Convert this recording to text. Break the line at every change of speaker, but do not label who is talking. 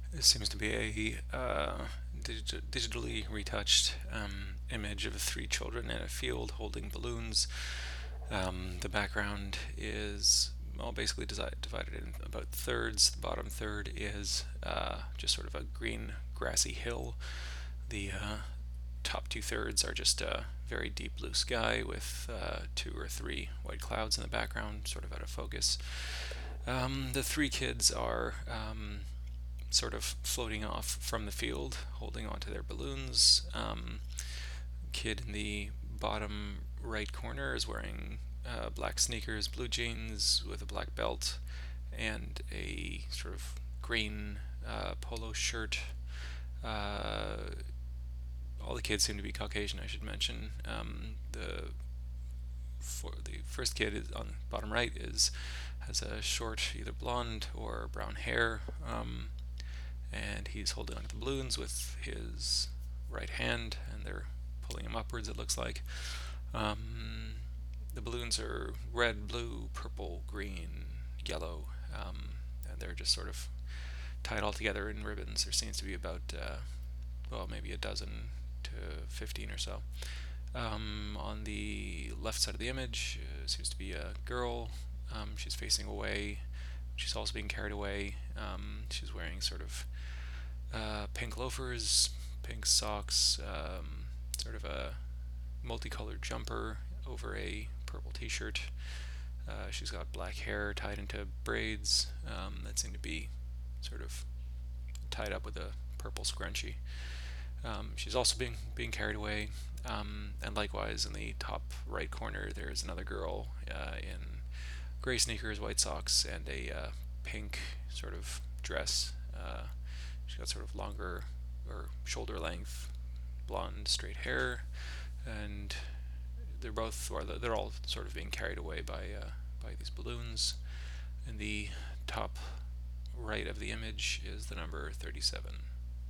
This seems to be a digitally retouched image of three children in a field holding balloons. The background is well, basically divided in about thirds. The bottom third is just sort of a green, grassy hill. The top two thirds are just a very deep blue sky with two or three white clouds in the background, sort of out of focus. The three kids are sort of floating off from the field, holding onto their balloons. Kid in the bottom right corner is wearing black sneakers, blue jeans with a black belt, and a sort of green polo shirt. Uh, all the kids seem to be Caucasian, I should mention. The first kid is on the bottom right is has a short, either blonde or brown hair. And he's holding onto the balloons with his right hand, and they're pulling him upwards, it looks like. Um, the balloons are red, blue, purple, green, yellow, and they're just sort of tied all together in ribbons. There seems to be about, well, maybe a dozen to 15 or so. On the left side of the image seems to be a girl. She's facing away. She's also being carried away. She's wearing sort of pink loafers, pink socks, sort of a multicolored jumper over a purple t-shirt. She's got black hair tied into braids that seem to be sort of tied up with a purple scrunchie. She's also being carried away, and likewise in the top right corner there's another girl in gray sneakers, white socks, and a pink sort of dress. She's got sort of longer or shoulder length blonde straight hair, and they're all sort of being carried away by these balloons. In the top right of the image is the number 37.